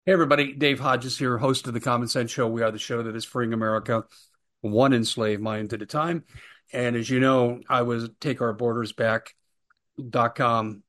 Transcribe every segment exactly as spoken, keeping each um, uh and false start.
Hey everybody, Dave Hodges here, host of the Common Sense Show. We are the show that is freeing America one enslaved mind at a time. And as you know, I was take our borders back dot com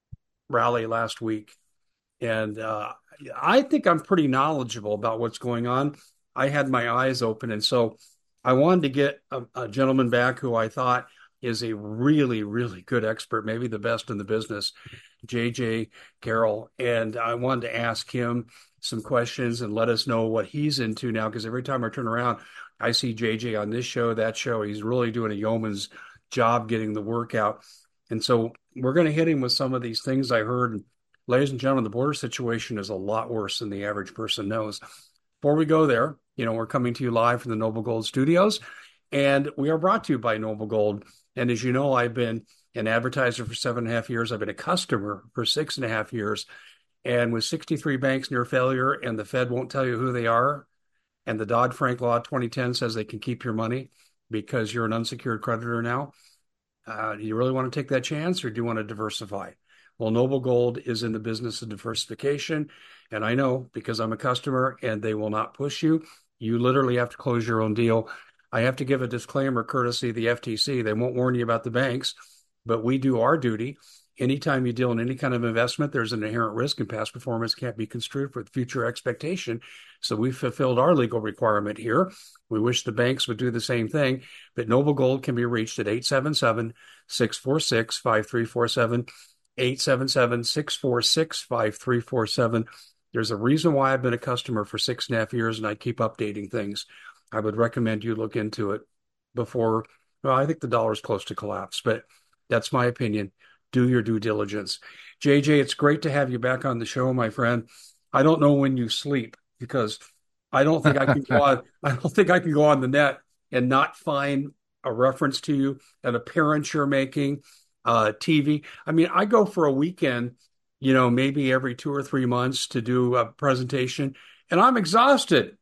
rally last week, and uh, I think I'm pretty knowledgeable about what's going on. I had my eyes open, and so I wanted to get a, a gentleman back who I thought is a really, really good expert, maybe the best in the business, J J. Carroll. And I wanted to ask him some questions and let us know what he's into now, because every time I turn around, I see J J on this show, that show. He's really doing a yeoman's job getting the work out. And so we're going to hit him with some of these things I heard. Ladies and gentlemen, the border situation is a lot worse than the average person knows. Before we go there, you know, we're coming to you live from the Noble Gold Studios, and we are brought to you by Noble Gold. And as you know, I've been an advertiser for seven and a half years. I've been a customer for six and a half years. And with sixty-three banks near failure, and the Fed won't tell you who they are, and the Dodd-Frank Law twenty ten says they can keep your money because you're an unsecured creditor now, uh, do you really want to take that chance, or do you want to diversify? Well, Noble Gold is in the business of diversification. And I know because I'm a customer and they will not push you. You literally have to close your own deal. I have to give a disclaimer courtesy of the F T C. They won't warn you about the banks, but we do our duty. Anytime you deal in any kind of investment, there's an inherent risk, and past performance can't be construed for future expectation. So we fulfilled our legal requirement here. We wish the banks would do the same thing, but Noble Gold can be reached at eight seven seven, six four six, five three four seven, eight seven seven, six four six, five three four seven. There's a reason why I've been a customer for six and a half years, and I keep updating things. I would recommend you look into it before, well, I think the dollar is close to collapse, but that's my opinion. Do your due diligence. J J, it's great to have you back on the show, my friend. I don't know when you sleep because I don't think I can go on. I don't think I can go on the net and not find a reference to you, an appearance you're making, uh, T V. I mean, I go for a weekend, you know, maybe every two or three months to do a presentation, and I'm exhausted.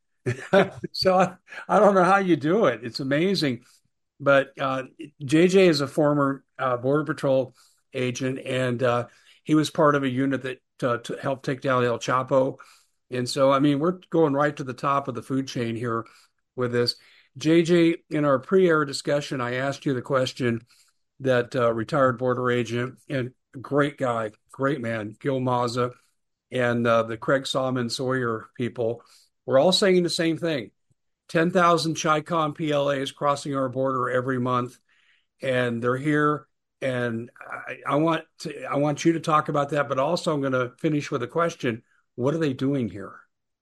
So I, I don't know how you do it. It's amazing. But uh, J J is a former uh, Border Patrol agent, and uh, he was part of a unit that uh, to help take down El Chapo. And so, I mean, we're going right to the top of the food chain here with this. J J, in our pre-air discussion, I asked you the question that uh, retired border agent and great guy, great man, Gil Maza, and uh, the Craig Salmon Sawyer people were all saying the same thing. ten thousand Chi-Com P L As crossing our border every month, and they're here. And I, I want to, I want you to talk about that, but also I'm going to finish with a question. What are they doing here?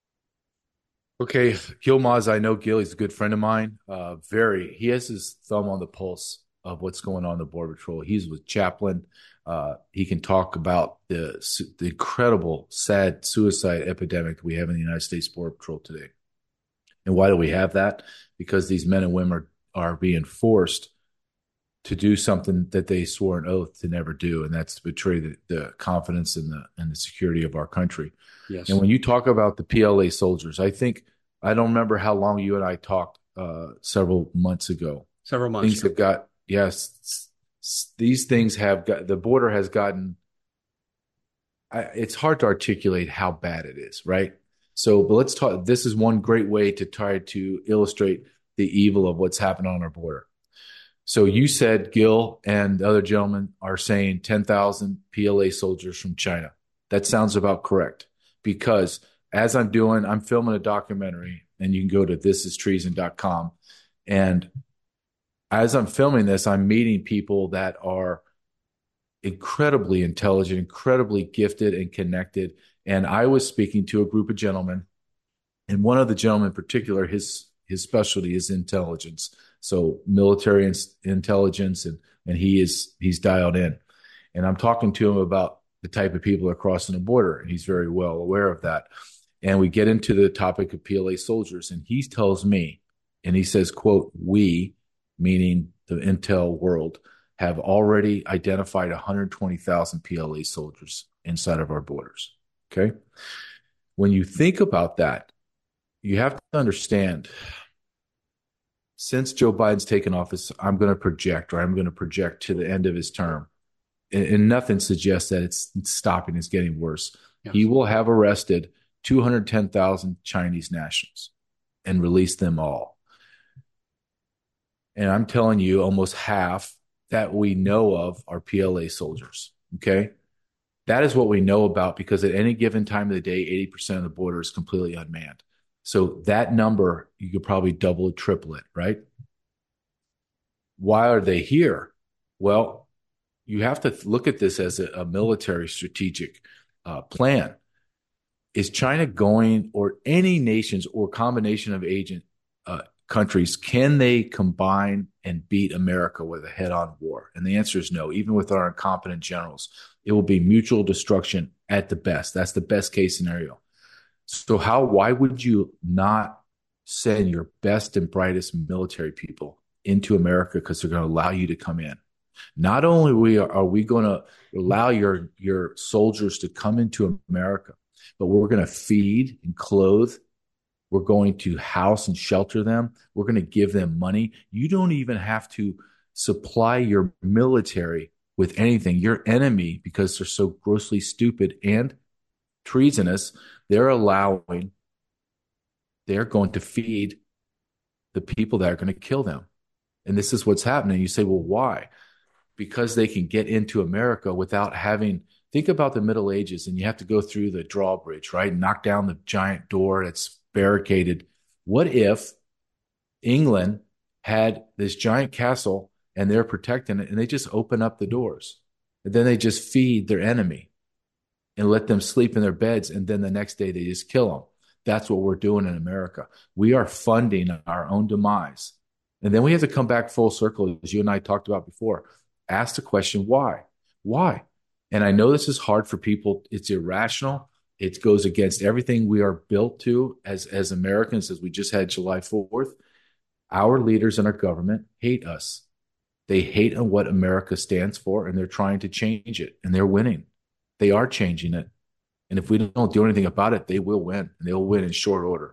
Okay, Gil Maz, I know Gil. He's a good friend of mine. Uh, very, he has his thumb on the pulse of what's going on in the Border Patrol. He's with Chaplain. Uh, he can talk about the the incredible, sad suicide epidemic we have in the United States Border Patrol today. And why do we have that? Because these men and women are, are being forced to do something that they swore an oath to never do, and that's to betray the, the confidence and the and the security of our country. And Yes, when you talk about the P L A soldiers, I think I don't remember how long you and I talked uh, several months ago. several months. Things have got yes, these things have got the border has gotten. I, it's hard to articulate how bad it is, right? So, but let's talk. This is one great way to try to illustrate the evil of what's happened on our border. So you said Gil and the other gentlemen are saying ten thousand P L A soldiers from China. That sounds about correct because as I'm doing, I'm filming a documentary, and you can go to this is treason dot com. And as I'm filming this, I'm meeting people that are incredibly intelligent, incredibly gifted and connected. And I was speaking to a group of gentlemen, and one of the gentlemen in particular, his his specialty is intelligence. So military in, intelligence, and and he is he's dialed in. And I'm talking to him about the type of people that are crossing the border, and he's very well aware of that. And we get into the topic of P L A soldiers, and he tells me, and he says, quote, we, meaning the intel world, have already identified one hundred twenty thousand P L A soldiers inside of our borders. Okay. When you think about that, you have to understand, since Joe Biden's taken office, I'm going to project, or I'm going to project to the end of his term, and, and nothing suggests that it's stopping, it's getting worse. Yes. He will have arrested two hundred ten thousand Chinese nationals and released them all. And I'm telling you, almost half that we know of are P L A soldiers. Okay. That is what we know about, because at any given time of the day, eighty percent of the border is completely unmanned. So that number, you could probably double it, triple it, right? Why are they here? Well, you have to look at this as a, a military strategic uh, plan. Is China going, or any nations or combination of agent uh, countries, can they combine and beat America with a head-on war? And the answer is no. Even with our incompetent generals, it will be mutual destruction at the best. That's the best case scenario. So how, why would you not send your best and brightest military people into America? Because they're going to allow you to come in. Not only we are, are we going to allow your, your soldiers to come into America, but we're going to feed and clothe. We're going to house and shelter them. We're going to give them money. You don't even have to supply your military with anything. Your enemy, because they're so grossly stupid and treasonous, they're allowing, they're going to feed the people that are going to kill them. And this is what's happening. You say, well, why? Because they can get into America without having, think about the Middle Ages, and you have to go through the drawbridge, right? Knock down the giant door that's barricaded. What if England had this giant castle and they're protecting it, and they just open up the doors, and then they just feed their enemy and let them sleep in their beds, and then the next day they just kill them? That's what we're doing in America. We are funding our own demise. And then we have to come back full circle, as you and I talked about before. Ask the question, why? Why? And I know this is hard for people. It's irrational. It goes against everything we are built to as, as Americans, as we just had July fourth. Our leaders in our government hate us. They hate on what America stands for, and they're trying to change it, and they're winning. They are changing it. And if we don't do anything about it, they will win, and they'll win in short order.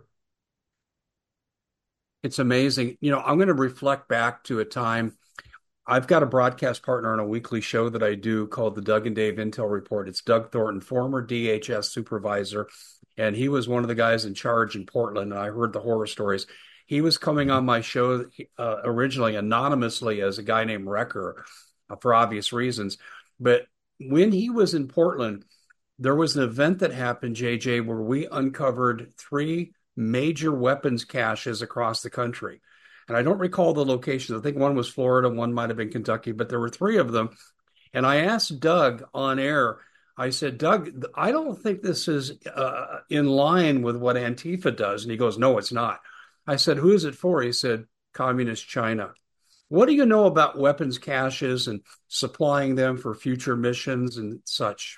It's amazing. You know, I'm going to reflect back to a time. I've got a broadcast partner on a weekly show that I do called the Doug and Dave Intel Report. It's Doug Thornton, former D H S supervisor, and he was one of the guys in charge in Portland, and I heard the horror stories. He was coming on my show uh, originally anonymously as a guy named Wrecker, uh, for obvious reasons. But when he was in Portland, there was an event that happened, J J, where we uncovered three major weapons caches across the country. And I don't recall the locations. I think one was Florida, one might have been Kentucky, but there were three of them. And I asked Doug on air, I said, Doug, I don't think this is uh, in line with what Antifa does. And he goes, no, it's not. I said, who is it for? He said, Communist China. What do you know about weapons caches and supplying them for future missions and such?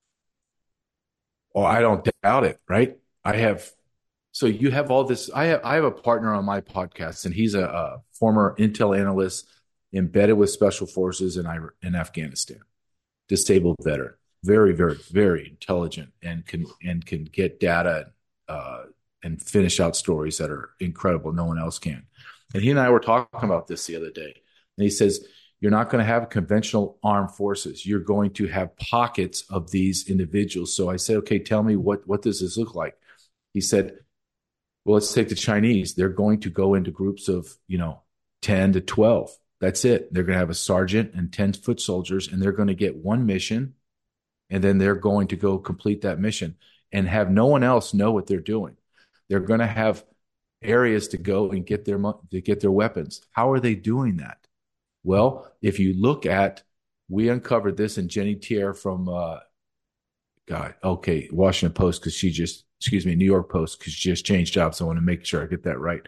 Oh, I don't doubt it, right? I have. So you have all this. I have I have a partner on my podcast, and he's a, a former intel analyst embedded with special forces in in Afghanistan, disabled veteran, very, very, very intelligent, and can and can get data uh, and finish out stories that are incredible. No one else can. And he and I were talking about this the other day, and he says, you're not going to have conventional armed forces. You're going to have pockets of these individuals. So I said, okay, tell me what what does this look like? He said, well, let's take the Chinese. They're going to go into groups of, you know, ten to twelve. That's it. They're going to have a sergeant and ten foot soldiers, and they're going to get one mission, and then they're going to go complete that mission and have no one else know what they're doing. They're going to have areas to go and get their to get their weapons. How are they doing that? Well, if you look at, we uncovered this in Jenny Tier from, uh, God, okay, Washington Post, because she just, excuse me, New York Post, because she just changed jobs. So I want to make sure I get that right.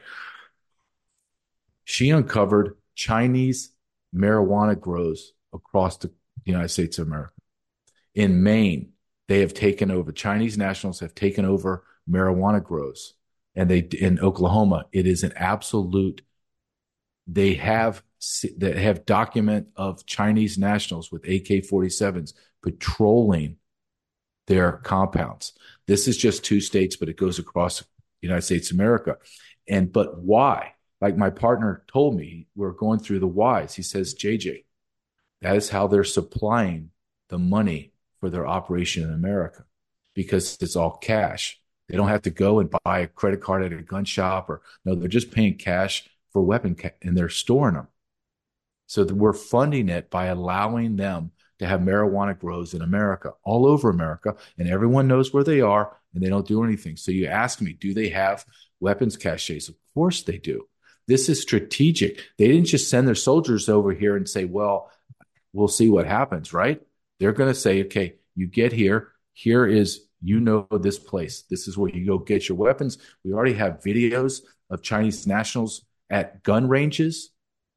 She uncovered Chinese marijuana grows across the United States of America. In Maine, they have taken over, Chinese nationals have taken over marijuana grows. And they, in Oklahoma, it is an absolute, they have, that have document of Chinese nationals with A K forty-sevens patrolling their compounds. This is just two states, but it goes across the United States of America. And, but why? Like my partner told me, we're going through the whys. He says, J J, that is how they're supplying the money for their operation in America, because it's all cash. They don't have to go and buy a credit card at a gun shop or no, they're just paying cash for weapon ca- and they're storing them. So that we're funding it by allowing them to have marijuana grows in America, all over America, and everyone knows where they are and they don't do anything. So you ask me, do they have weapons caches? Of course they do. This is strategic. They didn't just send their soldiers over here and say, well, we'll see what happens, right? They're going to say, okay, you get here. Here is, you know, this place. This is where you go get your weapons. We already have videos of Chinese nationals at gun ranges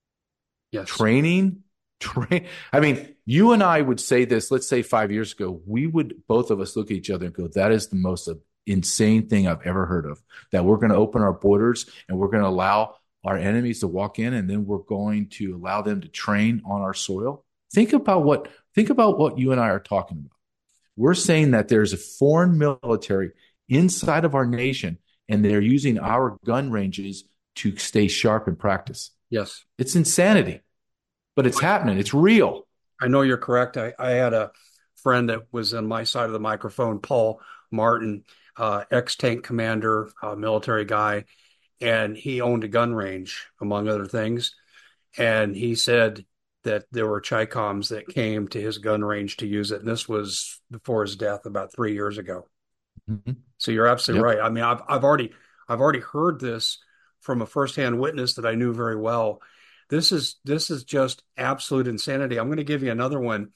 Yes. training. Train. I mean, you and I would say this, let's say five years ago, we would, both of us look at each other and go, that is the most insane thing I've ever heard of, that we're going to open our borders and we're going to allow our enemies to walk in and then we're going to allow them to train on our soil. Think about what, think about what you and I are talking about. We're saying that there's a foreign military inside of our nation and they're using our gun ranges to stay sharp in practice. Yes. It's insanity, but it's happening. It's real. I know you're correct. I, I had a friend that was on my side of the microphone, Paul Martin, uh, ex-tank commander, uh, military guy, and he owned a gun range, among other things. And he said that there were Chi-Coms that came to his gun range to use it. And this was before his death about three years ago. Mm-hmm. So you're absolutely Yep. right. I mean, I've I've already I've already heard this from a firsthand witness that I knew very well. This is this is just absolute insanity. I'm going to give you another one.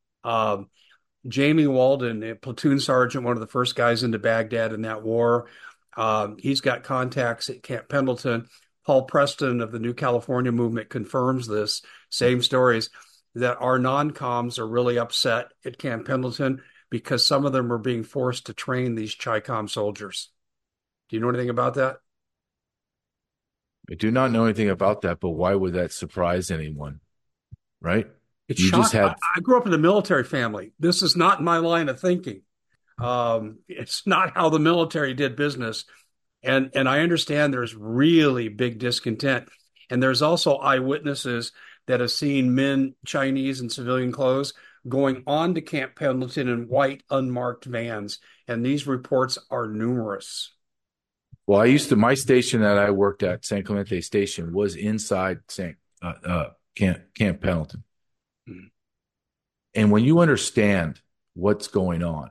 Um, Jamie Walden, a platoon sergeant, one of the first guys into Baghdad in that war. Um, he's got contacts at Camp Pendleton. Paul Preston of the New California movement confirms this. Same stories that our non-coms are really upset at Camp Pendleton because some of them are being forced to train these Chi-Com soldiers. Do you know anything about that? I do not know anything about that, but why would that surprise anyone? Right? It's You just shocking. I, had, I grew up in a military family. This is not my line of thinking. Um, it's not how the military did business. And, and I understand there's really big discontent. And there's also eyewitnesses that have seen men, Chinese in civilian clothes, going on to Camp Pendleton in white, unmarked vans. And these reports are numerous. well, I used to, my station that I worked at, San Clemente Station, was inside San, uh, uh, Camp, Camp Pendleton. Mm. And when you understand what's going on,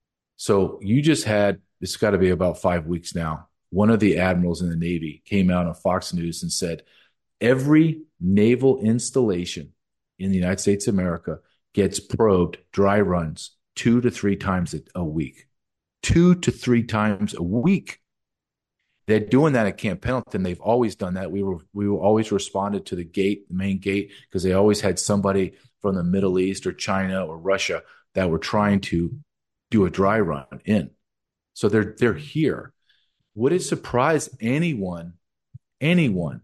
so you just had, it's got to be about five weeks now, one of the admirals in the Navy came out on Fox News and said, every naval installation in the United States of America gets probed, dry runs, two to three times a, a week. Two to three times a week. They're doing that at Camp Pendleton. They've always done that. We were we were always responded to the gate, the main gate, because they always had somebody from the Middle East or China or Russia that were trying to do a dry run in. So they're they're here. Would it surprise anyone, anyone,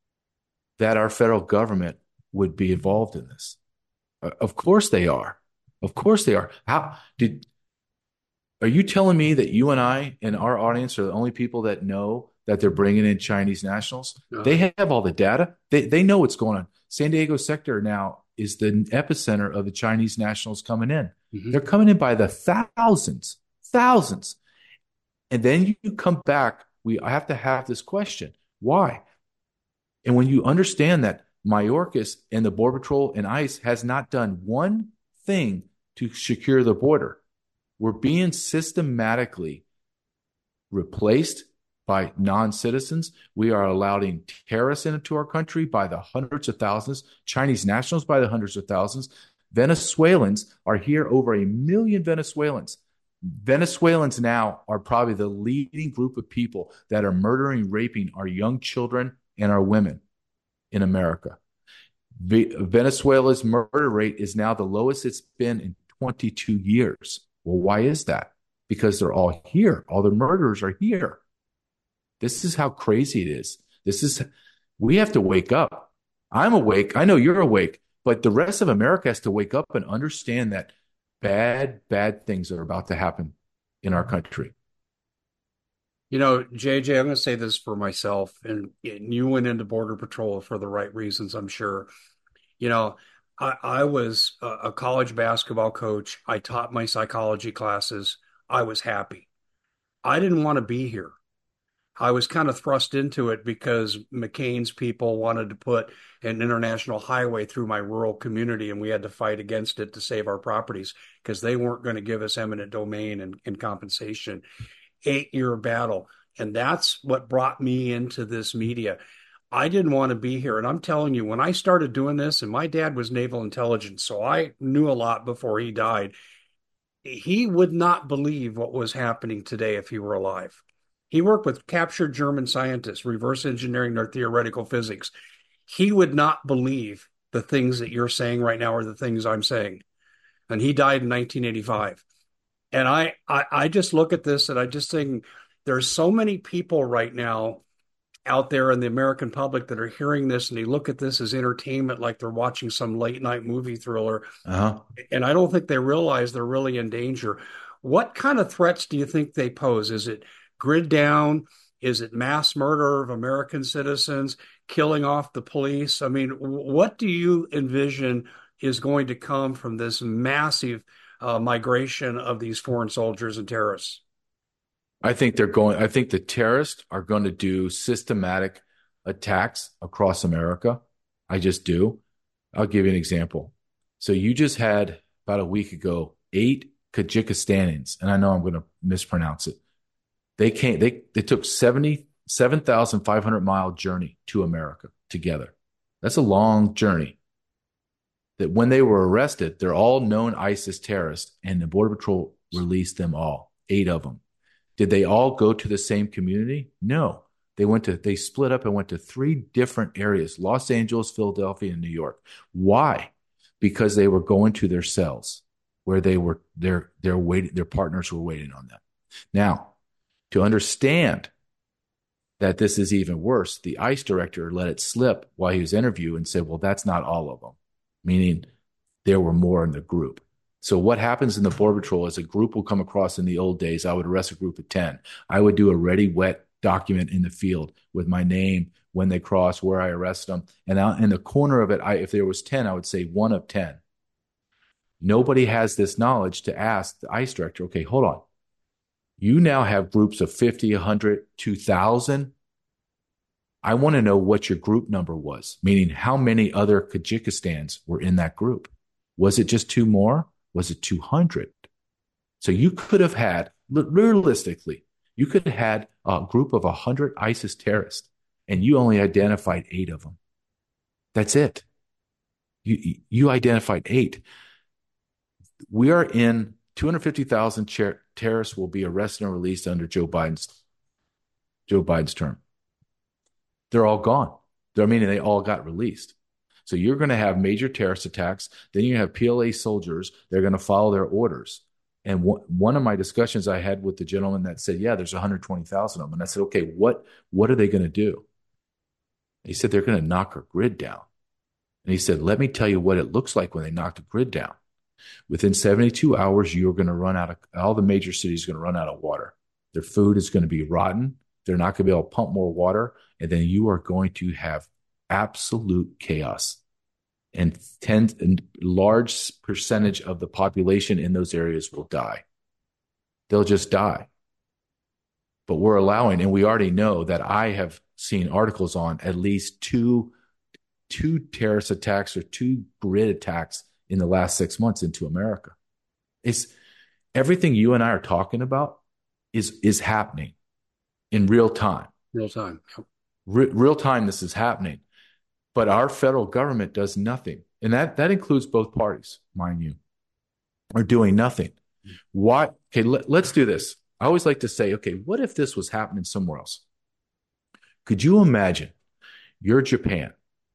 that our federal government would be involved in this? Of course they are. Of course they are. How did Are you telling me that you and I and our audience are the only people that know that they're bringing in Chinese nationals? No. They have all the data. They they know what's going on. San Diego sector now is the epicenter of the Chinese nationals coming in. Mm-hmm. They're coming in by the thousands, thousands. And then you come back, we have to have this question. Why? And when you understand that Mayorkas and the Border Patrol and ICE has not done one thing to secure the border, we're being systematically replaced by non-citizens. We are allowing terrorists into our country by the hundreds of thousands, Chinese nationals by the hundreds of thousands. Venezuelans are here, over a million Venezuelans. Venezuelans now are probably the leading group of people that are murdering, raping our young children and our women in America. Venezuela's murder rate is now the lowest it's been in twenty-two years. Well, why is that? Because they're all here. All the murderers are here. This is how crazy it is. This is, we have to wake up. I'm awake. I know you're awake, but the rest of America has to wake up and understand that bad, bad things are about to happen in our country. You know, J J, I'm going to say this for myself, and, and you went into Border Patrol for the right reasons, I'm sure. You know, I, I was a, a college basketball coach. I taught my psychology classes. I was happy. I didn't want to be here. I was kind of thrust into it because McCain's people wanted to put an international highway through my rural community, and we had to fight against it to save our properties because they weren't going to give us eminent domain and, and compensation. Eight year battle. And that's what brought me into this media. I didn't want to be here. And I'm telling you, when I started doing this, and my dad was naval intelligence, so I knew a lot before he died, he would not believe what was happening today if he were alive. He worked with captured German scientists, reverse engineering their theoretical physics. He would not believe the things that you're saying right now are the things I'm saying. And he died in nineteen eighty-five. And I, I, I just look at this and I just think there's so many people right now out there in the American public that are hearing this and they look at this as entertainment, like they're watching some late night movie thriller. Uh-huh. And I don't think they realize they're really in danger. What kind of threats do you think they pose? Is it grid down? Is it mass murder of American citizens, killing off the police? I mean, what do you envision is going to come from this massive uh, migration of these foreign soldiers and terrorists? I think they're going, I think the terrorists are going to do systematic attacks across America. I just do. I'll give you an example. So you just had about a week ago, eight Kyrgyzstanians, and I know I'm going to mispronounce it. They came, they, they took seventy-seven thousand five hundred mile journey to America together. That's a long journey. That when they were arrested, they're all known ISIS terrorists, and the Border Patrol released them all, eight of them. Did they all go to the same community? No. They went to, they split up and went to three different areas, Los Angeles, Philadelphia, and New York. Why? Because they were going to their cells where they were, their, their wait, their partners were waiting on them. Now, to understand that this is even worse, the ICE director let it slip while he was interviewed and said, well, that's not all of them, meaning there were more in the group. So what happens in the Border Patrol is a group will come across. In the old days, I would arrest a group of ten. I would do a ready, wet document in the field with my name, when they cross, where I arrest them. And out in the corner of it, I, if there was ten, I would say one of ten. Nobody has this knowledge to ask the ICE director, okay, hold on. You now have groups of fifty, one hundred, two thousand. I want to know what your group number was, meaning how many other Kyrgyzstans were in that group. Was it just two more? Was it two hundred? So you could have had, realistically, you could have had a group of one hundred ISIS terrorists, and you only identified eight of them. That's it. You, you identified eight. We are in two hundred fifty thousand ter- terrorists will be arrested and released under Joe Biden's Joe Biden's term. They're all gone. I mean, they all got released. So you're going to have major terrorist attacks. Then you have P L A soldiers. They're going to follow their orders. And w- one of my discussions I had with the gentleman that said, yeah, there's one hundred twenty thousand of them. And I said, okay, what, what are they going to do? He said, they're going to knock our grid down. And he said, let me tell you what it looks like when they knock the grid down. Within seventy-two hours, you're going to run out of, all the major cities are going to run out of water. Their food is going to be rotten. They're not going to be able to pump more water. And then you are going to have absolute chaos. And ten, and large percentage of the population in those areas will die. They'll just die. But we're allowing, and we already know that I have seen articles on at least two, two terrorist attacks or two grid attacks in the last six months into America. It's everything you and I are talking about is, is happening in real time. Real time. Yep. Re- real time, this is happening. But our federal government does nothing. And that, that includes both parties, mind you, are doing nothing. Why? Okay, let, let's do this. I always like to say, okay, what if this was happening somewhere else? Could you imagine you're Japan,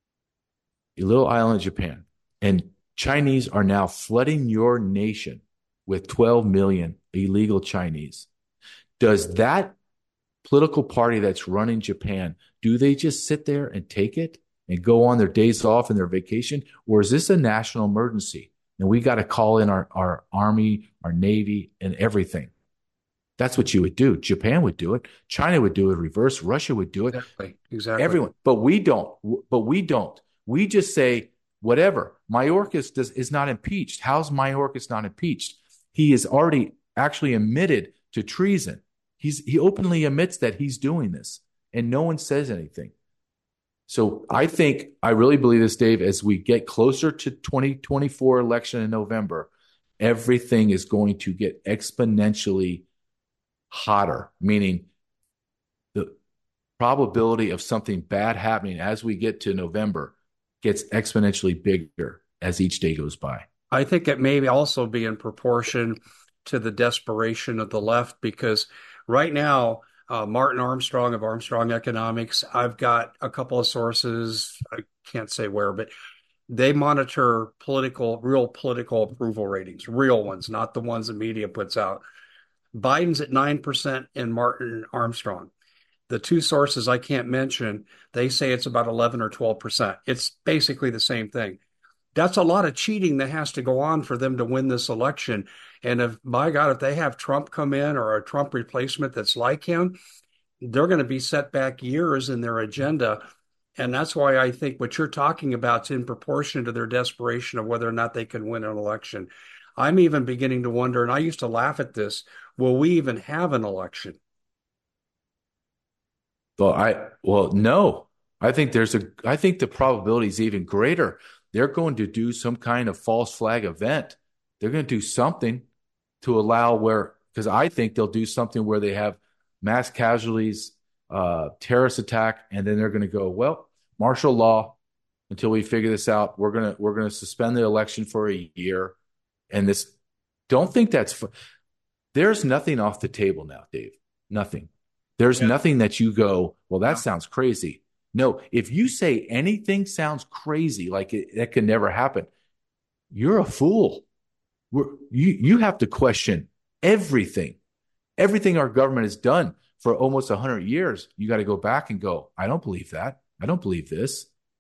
a little island of Japan, and Chinese are now flooding your nation with twelve million illegal Chinese? Does that political party that's running Japan, do they just sit there and take it and go on their days off and their vacation? Or is this a national emergency? And we got to call in our, our army, our navy, and everything. That's what you would do. Japan would do it. China would do it reverse. Russia would do it. Exactly. Exactly. Everyone. But we don't. But we don't. We just say, whatever. Mayorkas does, is not impeached. How's Mayorkas not impeached? He is already actually admitted to treason. He's he openly admits that he's doing this, and no one says anything. So I think I really believe this, Dave. As we get closer to twenty twenty-four election in November, everything is going to get exponentially hotter. Meaning, the probability of something bad happening as we get to November gets exponentially bigger as each day goes by. I think it may also be in proportion to the desperation of the left, because right now, uh, Martin Armstrong of Armstrong Economics, I've got a couple of sources, I can't say where, but they monitor political, real political approval ratings, real ones, not the ones the media puts out. Biden's at nine percent and Martin Armstrong. The two sources I can't mention, they say it's about eleven or twelve percent. It's basically the same thing. That's a lot of cheating that has to go on for them to win this election. And if, by God, if they have Trump come in or a Trump replacement that's like him, they're going to be set back years in their agenda. And that's why I think what you're talking about is in proportion to their desperation of whether or not they can win an election. I'm even beginning to wonder, and I used to laugh at this, will we even have an election? Well, I well, no. I think there's a I think the probability is even greater. They're going to do some kind of false flag event. They're going to do something to allow where, because I think they'll do something where they have mass casualties, uh, terrorist attack, and then they're going to go, well, martial law until we figure this out. We're gonna we're gonna suspend the election for a year, and this. Don't think that's. There's nothing off the table now, Dave. Nothing. There's yeah. nothing that you go, well, that yeah. sounds crazy. No, if you say anything sounds crazy, like it, that can never happen, you're a fool. We're, you you have to question everything, everything our government has done for almost a hundred years. You got to go back and go, I don't believe that. I don't believe this.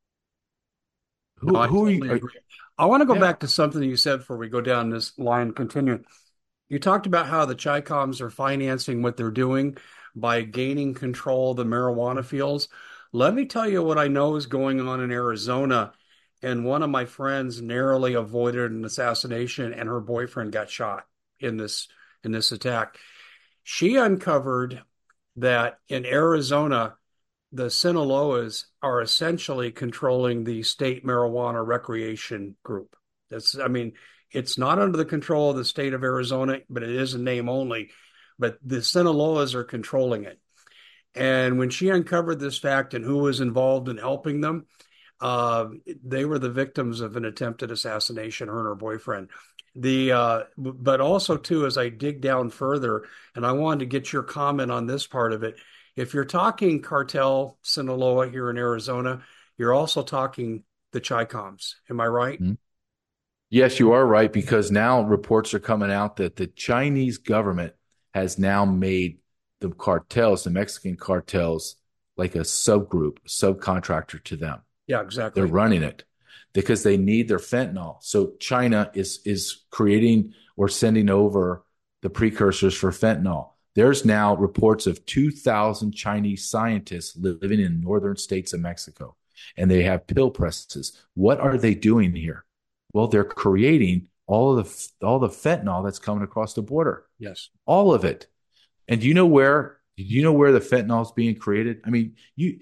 Who, no, who totally are you? Are, I want to go yeah. back to something you said before we go down this line. Continue. You talked about how the Chi-Coms are financing what they're doing by gaining control of the marijuana fields. Let me tell you what I know is going on in Arizona. And one of my friends narrowly avoided an assassination, and her boyfriend got shot in this in this attack. She uncovered that in Arizona, the Sinaloas are essentially controlling the state marijuana recreation group. That's, I mean, it's not under the control of the state of Arizona, but it is a name only. But the Sinaloas are controlling it. And when she uncovered this fact and who was involved in helping them, uh, they were the victims of an attempted assassination, her and her boyfriend. The uh, but also, too, as I dig down further, and I wanted to get your comment on this part of it, if you're talking cartel Sinaloa here in Arizona, you're also talking the Chi-Coms. Am I right? Mm-hmm. Yes, you are right, because now reports are coming out that the Chinese government has now made the cartels, the Mexican cartels, like a subgroup, subcontractor to them. Yeah, exactly. They're running it because they need their fentanyl. So China is is creating or sending over the precursors for fentanyl. There's now reports of two thousand Chinese scientists living in northern states of Mexico, and they have pill presses. What are they doing here? Well, they're creating all of the all the fentanyl that's coming across the border. Yes, all of it. And do you know where? Do you know where the fentanyl is being created? I mean, you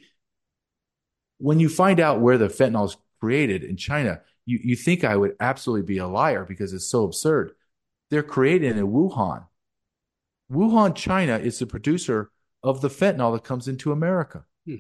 when you find out where the fentanyl is created in China, you you think I would absolutely be a liar because it's so absurd. They're created in Wuhan. Wuhan, China, is the producer of the fentanyl that comes into America. Hmm.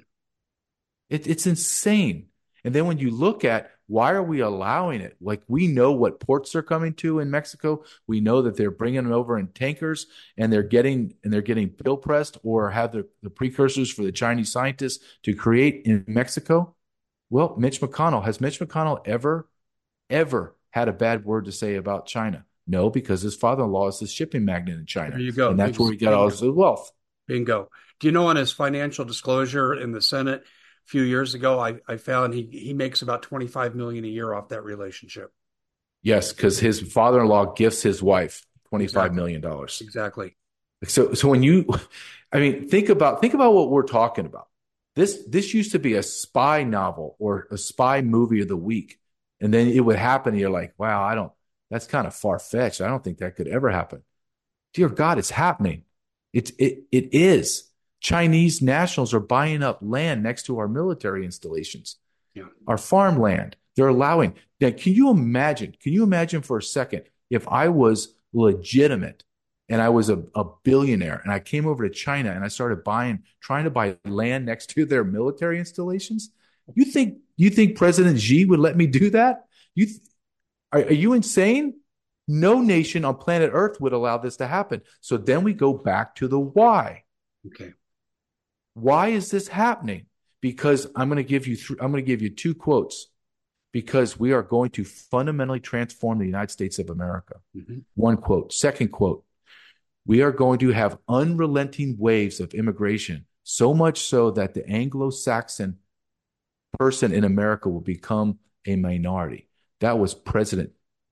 It, it's insane. And then when you look at why are we allowing it? Like, we know what ports they're coming to in Mexico. We know that they're bringing them over in tankers, and they're getting and they're getting pill pressed or have the, the precursors for the Chinese scientists to create in Mexico. Well, Mitch McConnell, has Mitch McConnell ever, ever had a bad word to say about China? No, because his father-in-law is the shipping magnate in China. There you go. And that's where he got all his wealth. Bingo. Do you know on his financial disclosure in the Senate a few years ago, I, I found he, he makes about twenty-five million dollars a year off that relationship. Yes, because his father-in-law gifts his wife twenty-five million dollars. Exactly. So so when you, I mean, think about think about what we're talking about. This this used to be a spy novel or a spy movie of the week. And then it would happen. And you're like, wow, I don't, that's kind of far-fetched. I don't think that could ever happen. Dear God, it's happening. It's it it is. Chinese nationals are buying up land next to our military installations, Yeah. our farmland. They're allowing. Now, can you imagine? Can you imagine for a second if I was legitimate and I was a, a billionaire and I came over to China and I started buying, trying to buy land next to their military installations? You think you think President Xi would let me do that? You are, are you insane? No nation on planet Earth would allow this to happen. So then we go back to the why. Okay. Why is this happening? Because I'm going to give you th- I'm going to give you two quotes. Because we are going to fundamentally transform the United States of America. Mm-hmm. One quote. Second quote. We are going to have unrelenting waves of immigration, so much so that the Anglo-Saxon person in America will become a minority. That was President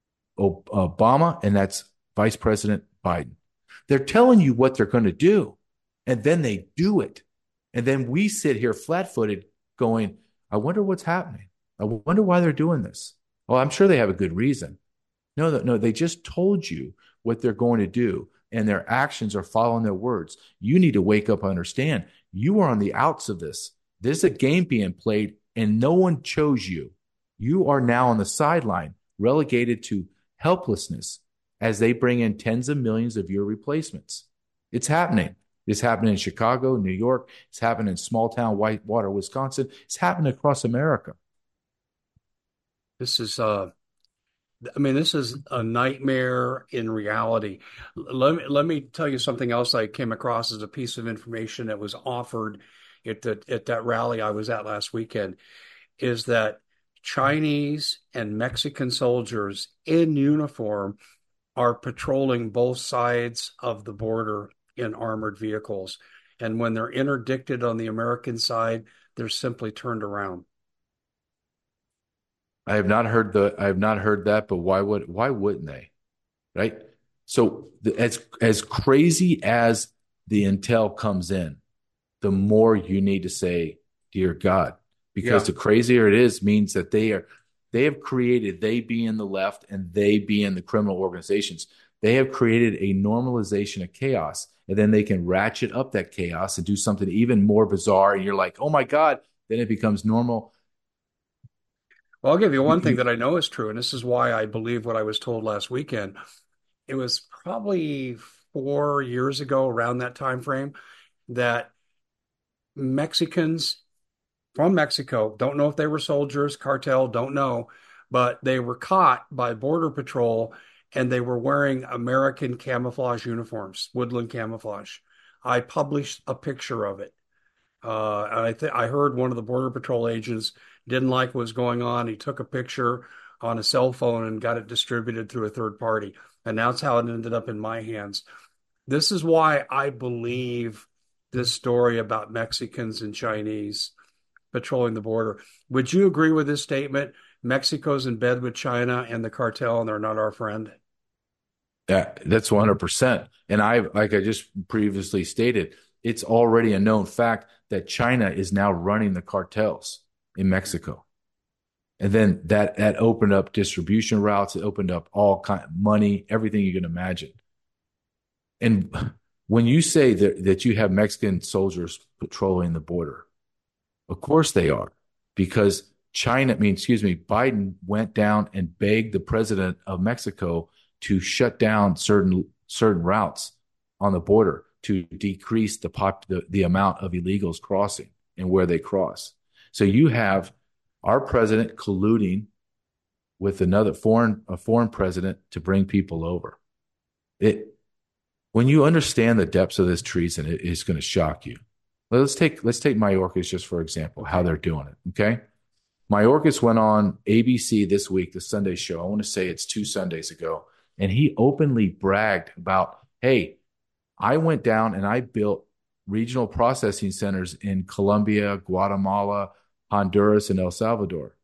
Obama, and that's Vice President Biden. They're telling you what they're going to do, and then they do it. And then we sit here flat-footed going, I wonder what's happening. I wonder why they're doing this. Well, I'm sure they have a good reason. No, no, no, they just told you what they're going to do, and their actions are following their words. You need to wake up and understand you are on the outs of this. There's a game being played, and no one chose you. You are now on the sideline, relegated to helplessness as they bring in tens of millions of your replacements. It's happening. It's happening in Chicago, New York. It's happening in small town Whitewater, Wisconsin. It's happening across America. This is, uh, I mean, this is a nightmare in reality. Let me, let me tell you something else I came across as a piece of information that was offered at the, at that rally I was at last weekend, is that Chinese and Mexican soldiers in uniform are patrolling both sides of the border in armored vehicles. And when they're interdicted on the American side, they're simply turned around. I have not heard the I have not heard that, but why would why wouldn't they? Right? So the, as as crazy as the intel comes in, the more you need to say, dear God, because yeah. the crazier it is means that they are they have created, they be in the left and they be in the criminal organizations. They have created a normalization of chaos, and then they can ratchet up that chaos and do something even more bizarre. And you're like, oh my God, then it becomes normal. Well, I'll give you one thing that I know is true, and this is why I believe what I was told last weekend. It was probably four years ago, around that time frame, that Mexicans from Mexico, don't know if they were soldiers, cartel, don't know, but they were caught by Border Patrol, and they were wearing American camouflage uniforms, woodland camouflage. I published a picture of it. Uh, and I think I heard one of the Border Patrol agents didn't like what was going on. He took a picture on a cell phone and got it distributed through a third party. And that's how it ended up in my hands. This is why I believe this story about Mexicans and Chinese patrolling the border. Would you agree with this statement? Mexico's in bed with China and the cartel, and they're not our friend. Yeah, that's one hundred percent. And I, like I just previously stated, it's already a known fact that China is now running the cartels in Mexico. And then that that opened up distribution routes. It opened up all kind of money, everything you can imagine. And when you say that, that you have Mexican soldiers patrolling the border, of course they are, because China, I mean, excuse me, Biden went down and begged the president of Mexico to shut down certain certain routes on the border to decrease the pop the, the amount of illegals crossing and where they cross. So you have our president colluding with another foreign a foreign president to bring people over. It when you understand the depths of this treason, it is going to shock you. Let's take let's take Mayorkas just for example, how they're doing it. Okay, Mayorkas went on A B C this week, the Sunday show. I want to say it's two Sundays ago, and he openly bragged about, hey, I went down and I built regional processing centers in Colombia, Guatemala, Honduras, and El Salvador.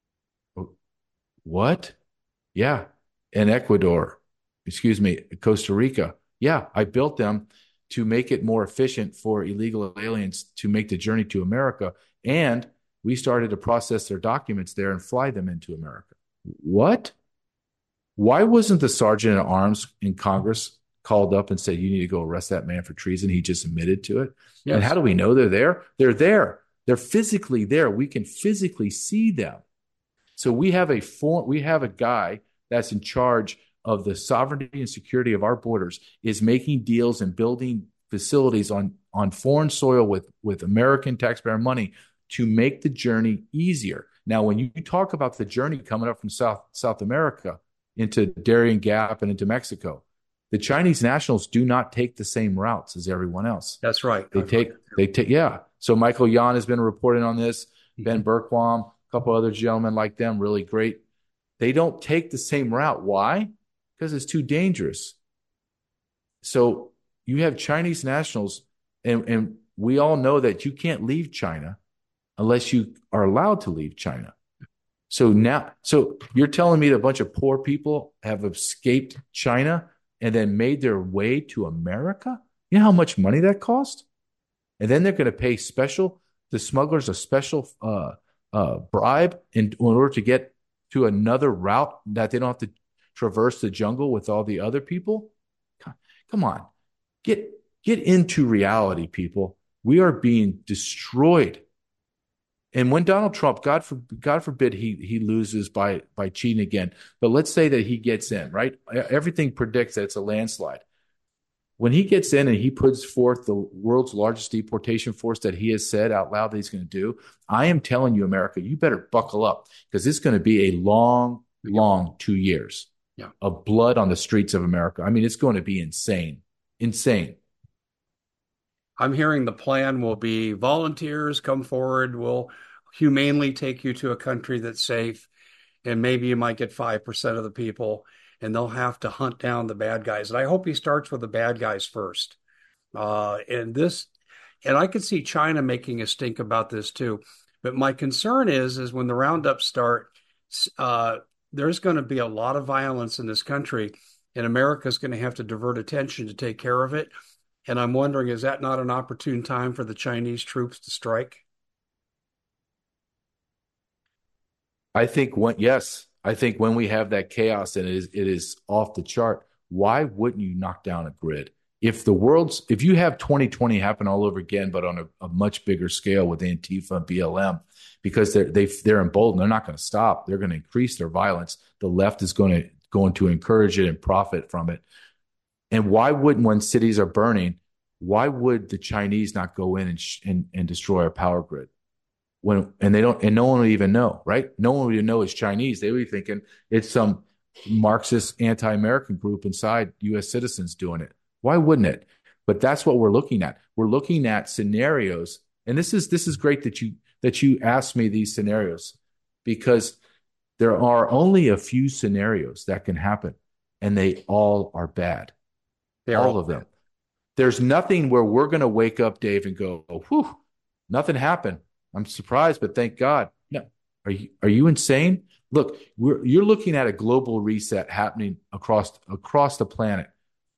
What? Yeah. In Ecuador, excuse me, Costa Rica. Yeah, I built them to make it more efficient for illegal aliens to make the journey to America. And we started to process their documents there and fly them into America. What? Why wasn't the sergeant at arms in Congress called up and said, you need to go arrest that man for treason. He just admitted to it. And how Yes, do we know they're there? They're there. They're physically there. We can physically see them. So we have a for, we have a guy that's in charge of the sovereignty and security of our borders, is making deals and building facilities on, on foreign soil with, with American taxpayer money to make the journey easier. Now, when you talk about the journey coming up from South South America into Darien Gap and into Mexico, the Chinese nationals do not take the same routes as everyone else. that's right. They I've take, they take, yeah. So Michael Yan has been reporting on this. Ben Mm-hmm. Bergquam, a couple other gentlemen like them, really great. They don't take the same route. Why? Because it's too dangerous. So you have Chinese nationals, and, and we all know that you can't leave China unless you are allowed to leave China. So now, so you're telling me that a bunch of poor people have escaped China and then made their way to America? You know how much money that cost? And then they're going to pay special, the smugglers a special uh, uh, bribe in, in order to get to another route that they don't have to traverse the jungle with all the other people? Come on, get get into reality, people. We are being destroyed. And when Donald Trump, God for, God forbid, he he loses by by cheating again, but let's say that he gets in, right? Everything predicts that it's a landslide. When he gets in and he puts forth the world's largest deportation force that he has said out loud that he's going to do, I am telling you, America, you better buckle up, because it's going to be a long, long two years Yeah. of blood on the streets of America. I mean, it's going to be insane, insane. I'm hearing the plan will be volunteers come forward, will humanely take you to a country that's safe, and maybe you might get five percent of the people, and they'll have to hunt down the bad guys. And I hope he starts with the bad guys first. Uh, and this, and I could see China making a stink about this too. But my concern is, is when the roundups start, uh, there's going to be a lot of violence in this country, and America's going to have to divert attention to take care of it. And I'm wondering, is that not an opportune time for the Chinese troops to strike? I think when yes, I think when we have that chaos and it is it is off the chart, why wouldn't you knock down a grid? If the world's if you have twenty twenty happen all over again, but on a, a much bigger scale with Antifa and B L M, because they're they they're emboldened, they're not going to stop. They're going to increase their violence. The left is going to going to encourage it and profit from it. And why wouldn't, when cities are burning, why would the Chinese not go in and sh- and, and destroy our power grid? When and they don't, and no one would even know, right? No one would even know it's Chinese. They would be thinking it's some Marxist anti-American group inside U S citizens doing it. Why wouldn't it? But that's what we're looking at. We're looking at scenarios, and this is this is great that you that you asked me these scenarios, because there are only a few scenarios that can happen, and they all are bad. They are All all of them. There's nothing where we're going to wake up, Dave, and go, oh, whew, nothing happened. I'm surprised, but thank God. No. Are you are you insane? Look, we're, you're looking at a global reset happening across across the planet.